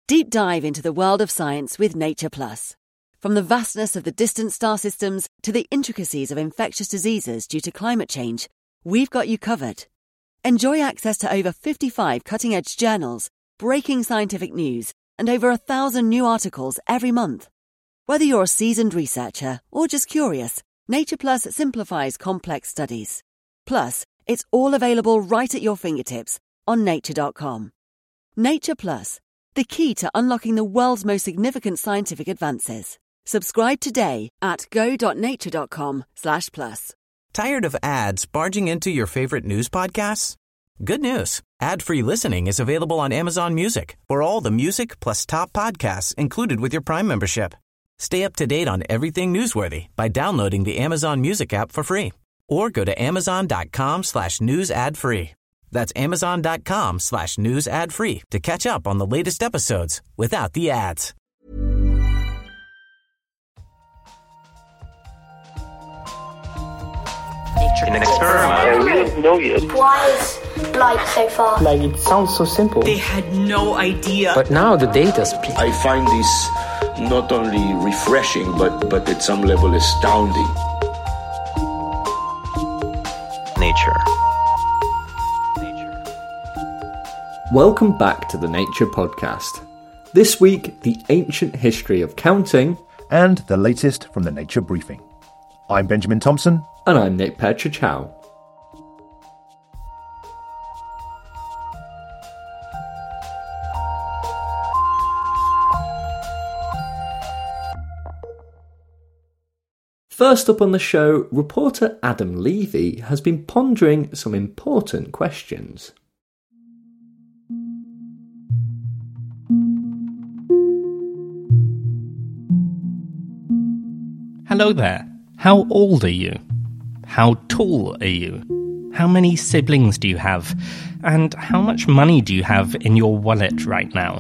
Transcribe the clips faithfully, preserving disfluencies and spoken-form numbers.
Deep dive into the world of science with Nature Plus. From the vastness of the distant star systems to the intricacies of infectious diseases due to climate change, we've got you covered. Enjoy access to over fifty-five cutting-edge journals, breaking scientific news, and over a thousand new articles every month. Whether you're a seasoned researcher or just curious, Nature Plus simplifies complex studies. Plus, it's all available right at your fingertips on nature dot com. Nature Plus, the key to unlocking the world's most significant scientific advances. Subscribe today at go.nature.com slash plus. Tired of ads barging into your favorite news podcasts? Good news. Ad-free listening is available on Amazon Music for all the music plus top podcasts included with your Prime membership. Stay up to date on everything newsworthy by downloading the Amazon Music app for free or go to amazon.com slash news ad free. That's amazon.com slash news ad free to catch up on the latest episodes without the ads. In an experiment. Yeah, we don't know yet. Why is light so far? Like, it sounds so simple. They had no idea. But now the data speaks. I find this not only refreshing, but, but at some level astounding. Nature. Welcome back to the Nature Podcast. This week, the ancient history of counting and the latest from the Nature Briefing. I'm Benjamin Thompson. And I'm Nick Petrichow. First up on the show, reporter Adam Levy has been pondering some important questions. Hello there. How old are you? How tall are you? How many siblings do you have? And how much money do you have in your wallet right now?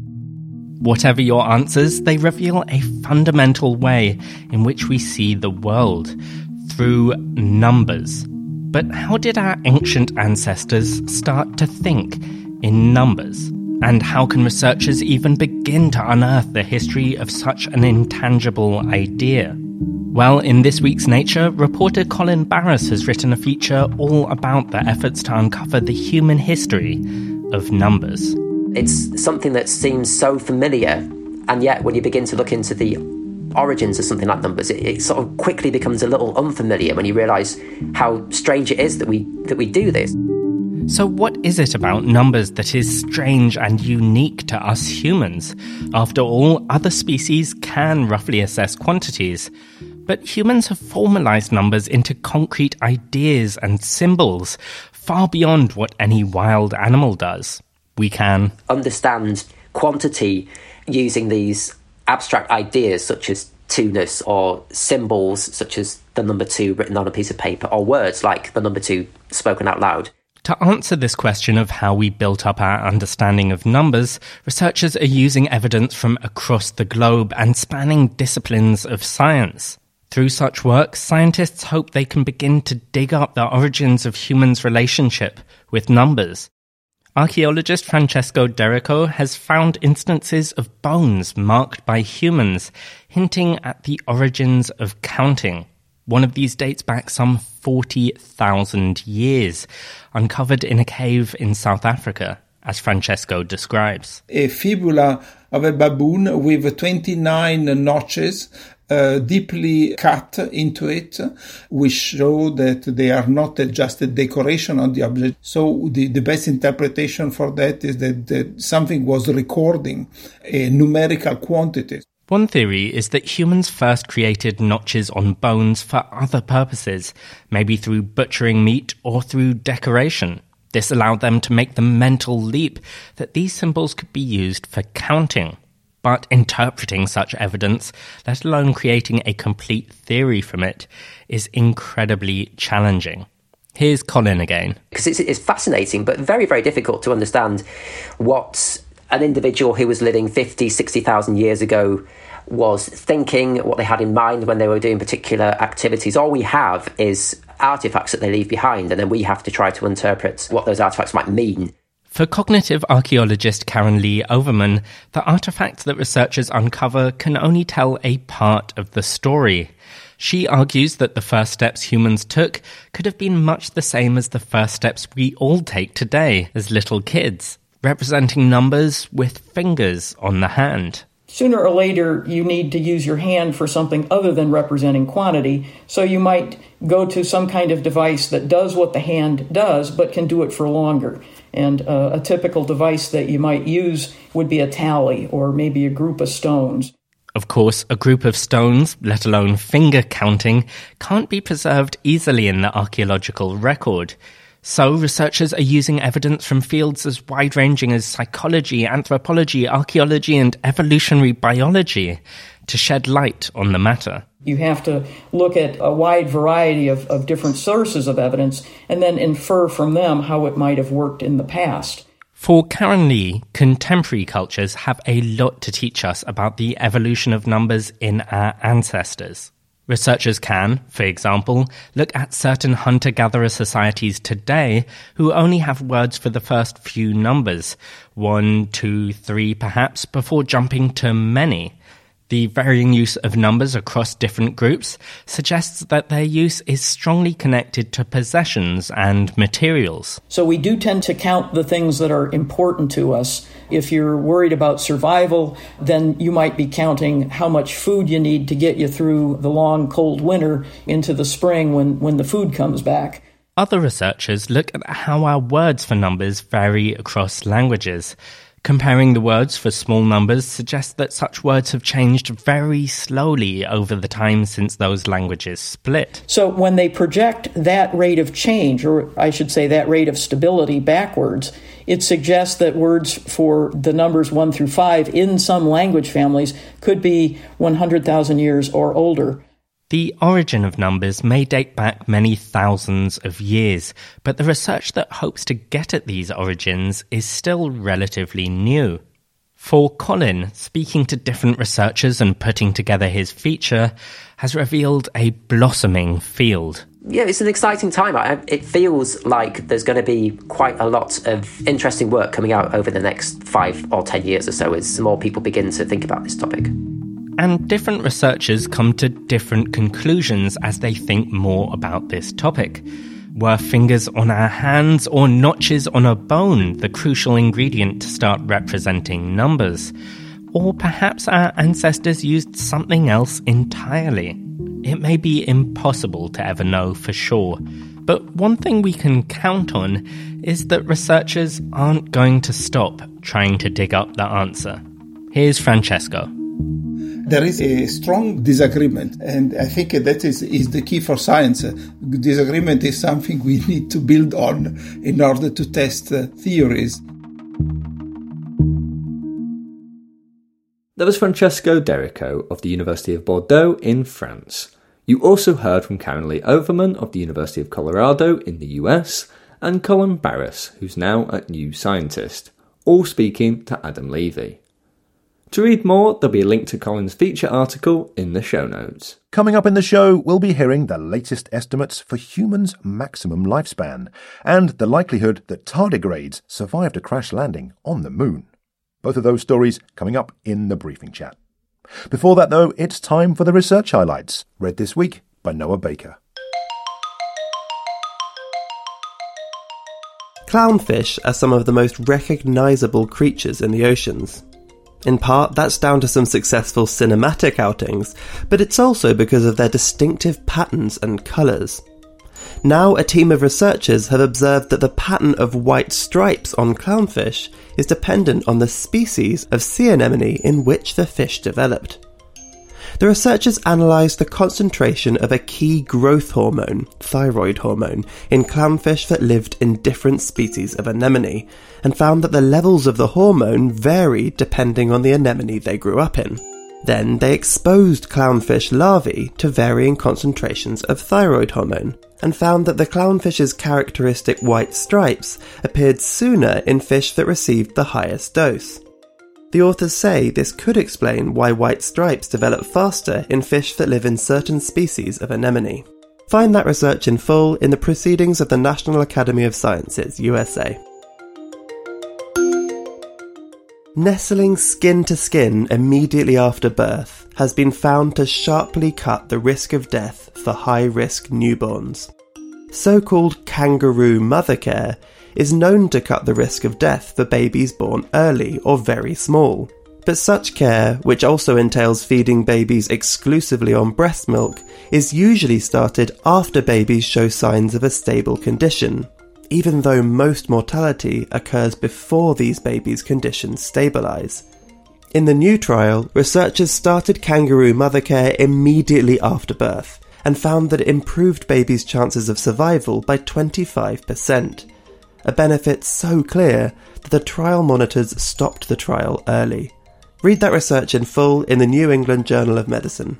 Whatever your answers, they reveal a fundamental way in which we see the world, through numbers. But how did our ancient ancestors start to think in numbers? And how can researchers even begin to unearth the history of such an intangible idea? Well, in this week's Nature, reporter Colin Barras has written a feature all about the efforts to uncover the human history of numbers. It's something that seems so familiar, and yet when you begin to look into the origins of something like numbers, it, it sort of quickly becomes a little unfamiliar when you realise how strange it is that we that we do this. So what is it about numbers that is strange and unique to us humans? After all, other species can roughly assess quantities, but humans have formalised numbers into concrete ideas and symbols, far beyond what any wild animal does. We can understand quantity using these abstract ideas such as two-ness, or symbols such as the number two written on a piece of paper, or words like the number two spoken out loud. To answer this question of how we built up our understanding of numbers, researchers are using evidence from across the globe and spanning disciplines of science. Through such work, scientists hope they can begin to dig up the origins of humans' relationship with numbers. Archaeologist Francesco Derrico has found instances of bones marked by humans, hinting at the origins of counting. One of these dates back some forty thousand years, uncovered in a cave in South Africa, as Francesco describes. A fibula of a baboon with twenty-nine notches uh, deeply cut into it, which show that they are not just a decoration on the object. So the, the best interpretation for that is that, that something was recording a numerical quantity. One theory is that humans first created notches on bones for other purposes, maybe through butchering meat or through decoration. This allowed them to make the mental leap that these symbols could be used for counting. But interpreting such evidence, let alone creating a complete theory from it, is incredibly challenging. Here's Colin again. Because it's, it's fascinating, but very, very difficult to understand what an individual who was living fifty, sixty thousand years ago was thinking, what they had in mind when they were doing particular activities. All we have is artifacts that they leave behind, and then we have to try to interpret what those artifacts might mean. For cognitive archaeologist Karen Lee Overman, the artifacts that researchers uncover can only tell a part of the story. She argues that the first steps humans took could have been much the same as the first steps we all take today as little kids, representing numbers with fingers on the hand. Sooner or later, you need to use your hand for something other than representing quantity, so you might go to some kind of device that does what the hand does, but can do it for longer. And uh, a typical device that you might use would be a tally, or maybe a group of stones. Of course, a group of stones, let alone finger counting, can't be preserved easily in the archaeological record. So researchers are using evidence from fields as wide-ranging as psychology, anthropology, archaeology, and evolutionary biology to shed light on the matter. You have to look at a wide variety of, of different sources of evidence and then infer from them how it might have worked in the past. For Karen Lee, contemporary cultures have a lot to teach us about the evolution of numbers in our ancestors. Researchers can, for example, look at certain hunter-gatherer societies today who only have words for the first few numbers, one, two, three perhaps, before jumping to many. The varying use of numbers across different groups suggests that their use is strongly connected to possessions and materials. So we do tend to count the things that are important to us. If you're worried about survival, then you might be counting how much food you need to get you through the long, cold winter into the spring when, when the food comes back. Other researchers look at how our words for numbers vary across languages. Comparing the words for small numbers suggests that such words have changed very slowly over the time since those languages split. So when they project that rate of change, or I should say that rate of stability backwards, it suggests that words for the numbers one through five in some language families could be one hundred thousand years or older. The origin of numbers may date back many thousands of years, but the research that hopes to get at these origins is still relatively new. For Colin, speaking to different researchers and putting together his feature has revealed a blossoming field. Yeah, it's an exciting time. It feels like there's going to be quite a lot of interesting work coming out over the next five or ten years or so as more people begin to think about this topic. And different researchers come to different conclusions as they think more about this topic. Were fingers on our hands or notches on a bone the crucial ingredient to start representing numbers? Or perhaps our ancestors used something else entirely? It may be impossible to ever know for sure, but one thing we can count on is that researchers aren't going to stop trying to dig up the answer. Here's Francesco. There is a strong disagreement, and I think that is, is the key for science. Disagreement is something we need to build on in order to test uh, theories. That was Francesco Derrico of the University of Bordeaux in France. You also heard from Karen Lee Overman of the University of Colorado in the U S, and Colin Barris, who's now at New Scientist, all speaking to Adam Levy. To read more, there'll be a link to Colin's feature article in the show notes. Coming up in the show, we'll be hearing the latest estimates for humans' maximum lifespan and the likelihood that tardigrades survived a crash landing on the moon. Both of those stories coming up in the briefing chat. Before that, though, it's time for the research highlights, read this week by Noah Baker. Clownfish are some of the most recognisable creatures in the oceans. In part, that's down to some successful cinematic outings, but it's also because of their distinctive patterns and colours. Now, a team of researchers have observed that the pattern of white stripes on clownfish is dependent on the species of sea anemone in which the fish developed. The researchers analysed the concentration of a key growth hormone, thyroid hormone, in clownfish that lived in different species of anemone, and found that the levels of the hormone varied depending on the anemone they grew up in. Then they exposed clownfish larvae to varying concentrations of thyroid hormone, and found that the clownfish's characteristic white stripes appeared sooner in fish that received the highest dose. The authors say this could explain why white stripes develop faster in fish that live in certain species of anemone. Find that research in full in the Proceedings of the National Academy of Sciences, U S A. Nestling skin to skin immediately after birth has been found to sharply cut the risk of death for high-risk newborns. So-called kangaroo mother care is known to cut the risk of death for babies born early or very small. But such care, which also entails feeding babies exclusively on breast milk, is usually started after babies show signs of a stable condition, even though most mortality occurs before these babies' conditions stabilise. In the new trial, researchers started kangaroo mother care immediately after birth and found that it improved babies' chances of survival by twenty-five percent, a benefit so clear that the trial monitors stopped the trial early. Read that research in full in the New England Journal of Medicine.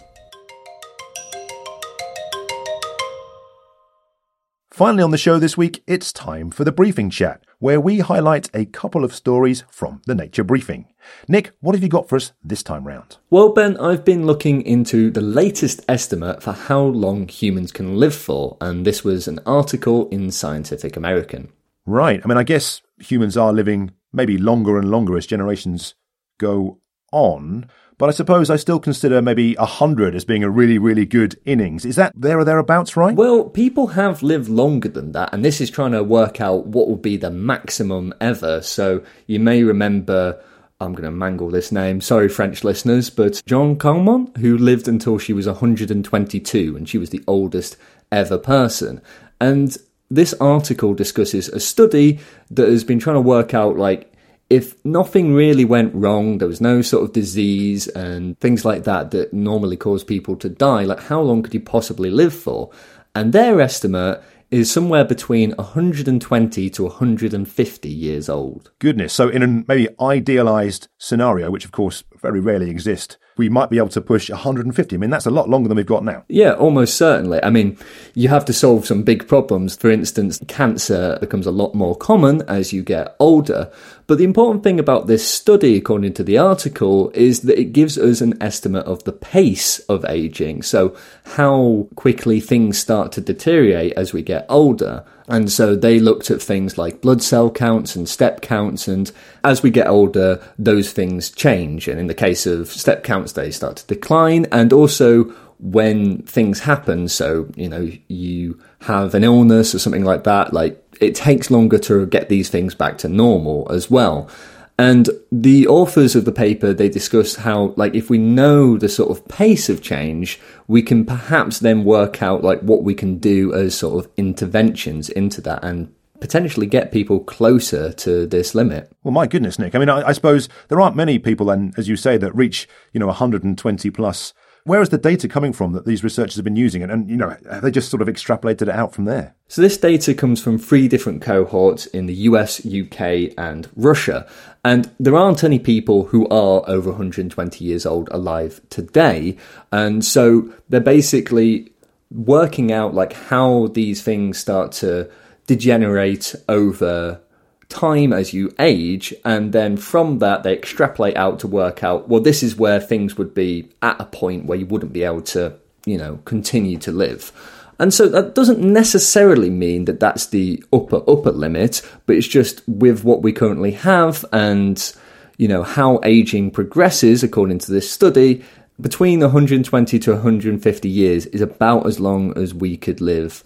Finally on the show this week, it's time for the Briefing Chat, where we highlight a couple of stories from the Nature Briefing. Nick, what have you got for us this time round? Well, Ben, I've been looking into the latest estimate for how long humans can live for, and this was an article in Scientific American. Right. I mean, I guess humans are living maybe longer and longer as generations go on, but I suppose I still consider maybe one hundred as being a really, really good innings. Is that there or thereabouts, right? Well, people have lived longer than that, and this is trying to work out what will be the maximum ever. So you may remember, I'm going to mangle this name, sorry French listeners, but Jeanne Calment, who lived until she was one hundred twenty-two, and she was the oldest ever person. And this article discusses a study that has been trying to work out, like, if nothing really went wrong, there was no sort of disease and things like that that normally cause people to die, like how long could you possibly live for? And their estimate is somewhere between one hundred twenty to one hundred fifty years old. Goodness. So in a maybe idealised scenario, which of course very rarely exists, we might be able to push one hundred fifty. I mean, that's a lot longer than we've got now. Yeah, almost certainly. I mean, you have to solve some big problems. For instance, cancer becomes a lot more common as you get older. But the important thing about this study, according to the article, is that it gives us an estimate of the pace of aging. So how quickly things start to deteriorate as we get older. And so they looked at things like blood cell counts and step counts, and as we get older, those things change. And in the case of step counts, they start to decline. And also when things happen, so, you know, you have an illness or something like that, like it takes longer to get these things back to normal as well. And the authors of the paper, they discuss how, like, if we know the sort of pace of change, we can perhaps then work out, like, what we can do as sort of interventions into that and potentially get people closer to this limit. Well, my goodness, Nick. I mean, I, I suppose there aren't many people, and as you say, that reach, you know, one hundred twenty plus. Where is the data coming from that these researchers have been using? And, and, you know, have they just sort of extrapolated it out from there? So this data comes from three different cohorts in the U S, U K and Russia. And there aren't any people who are over one hundred twenty years old alive today. And so they're basically working out, like, how these things start to degenerate over time as you age, and then from that they extrapolate out to work out, well, this is where things would be at a point where you wouldn't be able to, you know, continue to live. And so that doesn't necessarily mean that that's the upper upper limit, but it's just with what we currently have and, you know, how aging progresses according to this study, between one hundred twenty to one hundred fifty years is about as long as we could live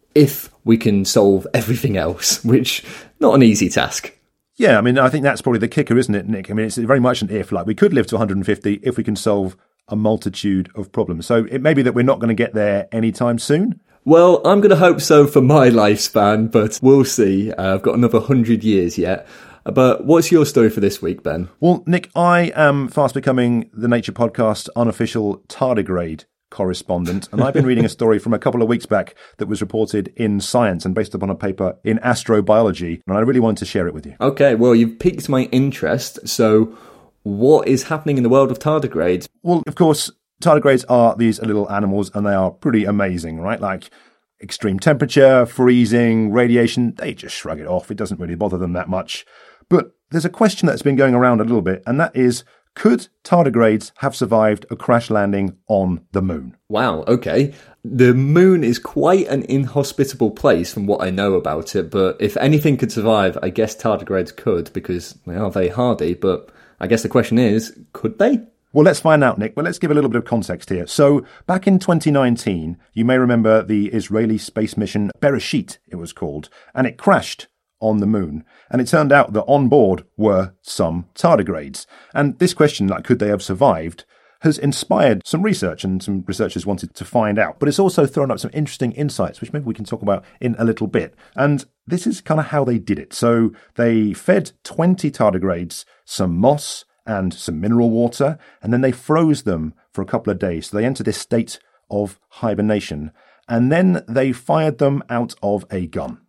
if we can solve everything else, which not an easy task. Yeah, I mean, I think that's probably the kicker, isn't it, Nick? I mean, it's very much an if. Like, we could live to one hundred fifty if we can solve a multitude of problems. So it may be that we're not going to get there anytime soon. Well, I'm going to hope so for my lifespan, but we'll see. Uh, I've got another one hundred years yet. But what's your story for this week, Ben? Well, Nick, I am fast becoming the Nature Podcast unofficial tardigrade correspondent, and I've been reading a story from a couple of weeks back that was reported in Science and based upon a paper in astrobiology, and I really wanted to share it with you. Okay, well, you've piqued my interest, so what is happening in the world of tardigrades? Well, of course, tardigrades are these little animals, and they are pretty amazing, right? Like, extreme temperature, freezing, radiation, they just shrug it off. It doesn't really bother them that much. But there's a question that's been going around a little bit, and that is, could tardigrades have survived a crash landing on the moon? Wow, okay. The moon is quite an inhospitable place from what I know about it, but if anything could survive, I guess tardigrades could, because they are very hardy, but I guess the question is, could they? Well, let's find out, Nick, but let's give a little bit of context here. So, back in twenty nineteen, you may remember the Israeli space mission Bereshit, it was called, and it crashed on the moon. And it turned out that on board were some tardigrades. And this question, like, could they have survived, has inspired some research, and some researchers wanted to find out. But it's also thrown up some interesting insights, which maybe we can talk about in a little bit. And this is kind of how they did it. So, they fed twenty tardigrades some moss and some mineral water, and then they froze them for a couple of days. So they entered this state of hibernation, and then they fired them out of a gun.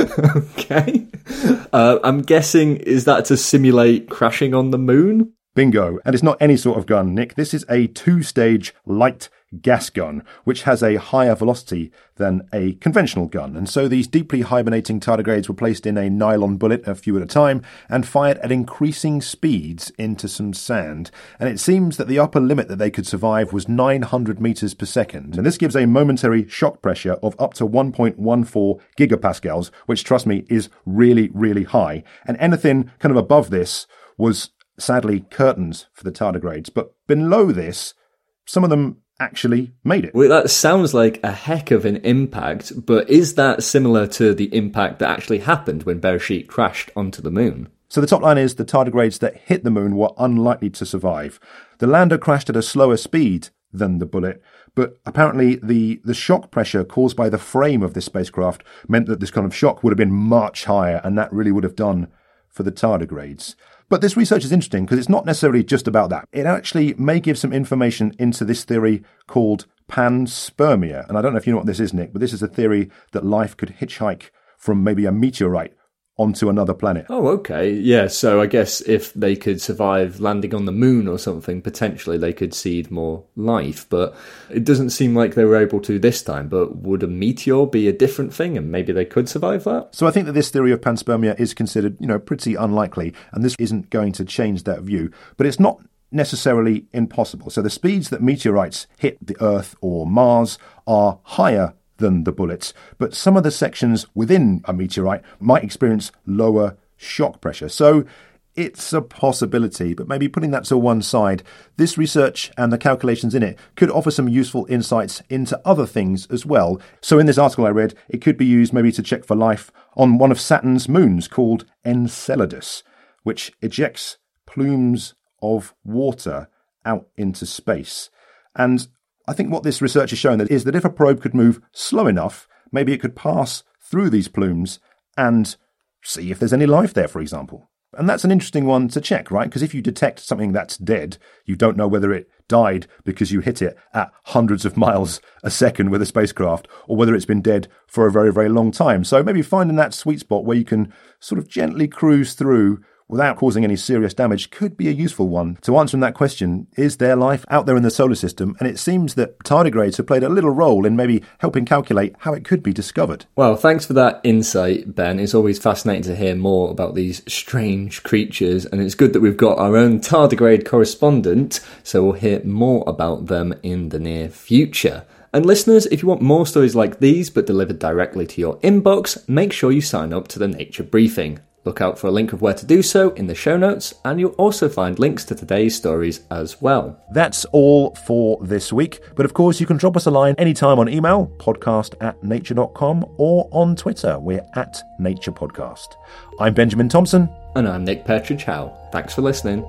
Okay. Uh, I'm guessing, is that to simulate crashing on the moon? Bingo. And it's not any sort of gun, Nick. This is a two-stage light gas gun, which has a higher velocity than a conventional gun. And so these deeply hibernating tardigrades were placed in a nylon bullet, a few at a time, and fired at increasing speeds into some sand. And it seems that the upper limit that they could survive was nine hundred meters per second. And this gives a momentary shock pressure of up to one point one four gigapascals, which, trust me, is really, really high. And anything kind of above this was sadly curtains for the tardigrades. But below this, some of them actually made it. Well, that sounds like a heck of an impact, but is that similar to the impact that actually happened when Bereshit crashed onto the moon? So the top line is the tardigrades that hit the moon were unlikely to survive. The lander crashed at a slower speed than the bullet, but apparently the, the shock pressure caused by the frame of this spacecraft meant that this kind of shock would have been much higher, and that really would have done for the tardigrades. But this research is interesting because it's not necessarily just about that. It actually may give some information into this theory called panspermia. And I don't know if you know what this is, Nick, but this is a theory that life could hitchhike from maybe a meteorite onto another planet. Oh, okay. Yeah, so I guess if they could survive landing on the moon or something, potentially they could seed more life. But it doesn't seem like they were able to this time. But would a meteor be a different thing, and maybe they could survive that? So I think that this theory of panspermia is considered, you know, pretty unlikely, and this isn't going to change that view. But it's not necessarily impossible. So the speeds that meteorites hit the Earth or Mars are higher than the bullets, but some of the sections within a meteorite might experience lower shock pressure. So it's a possibility, but maybe putting that to one side, this research and the calculations in it could offer some useful insights into other things as well. So in this article I read, it could be used maybe to check for life on one of Saturn's moons called Enceladus, which ejects plumes of water out into space. And I think what this research has shown is that if a probe could move slow enough, maybe it could pass through these plumes and see if there's any life there, for example. And that's an interesting one to check, right? Because if you detect something that's dead, you don't know whether it died because you hit it at hundreds of miles a second with a spacecraft, or whether it's been dead for a very, very long time. So maybe finding that sweet spot where you can sort of gently cruise through without causing any serious damage could be a useful one. To answering that question, is there life out there in the solar system? And it seems that tardigrades have played a little role in maybe helping calculate how it could be discovered. Well, thanks for that insight, Ben. It's always fascinating to hear more about these strange creatures, and it's good that we've got our own tardigrade correspondent, so we'll hear more about them in the near future. And listeners, if you want more stories like these but delivered directly to your inbox, make sure you sign up to the Nature Briefing. Look out for a link of where to do so in the show notes, and you'll also find links to today's stories as well. That's all for this week. But of course, you can drop us a line anytime on email, podcast at nature dot com, or on Twitter. We're at Nature Podcast. I'm Benjamin Thompson. And I'm Nick Petrichow. Thanks for listening.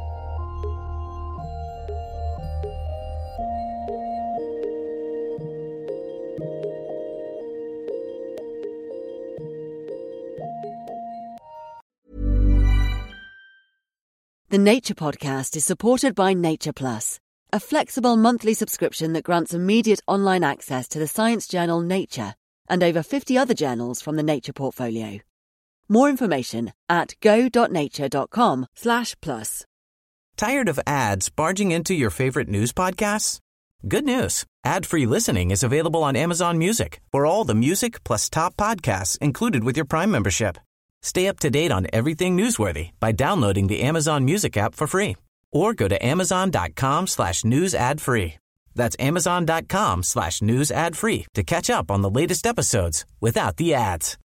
The Nature Podcast is supported by Nature Plus, a flexible monthly subscription that grants immediate online access to the science journal Nature and over fifty other journals from the Nature portfolio. More information at go.nature.com slash plus. Tired of ads barging into your favorite news podcasts? Good news. Ad-free listening is available on Amazon Music for all the music plus top podcasts included with your Prime membership. Stay up to date on everything newsworthy by downloading the Amazon Music app for free or go to amazon.com slash news ad free. That's amazon.com slash news ad free to catch up on the latest episodes without the ads.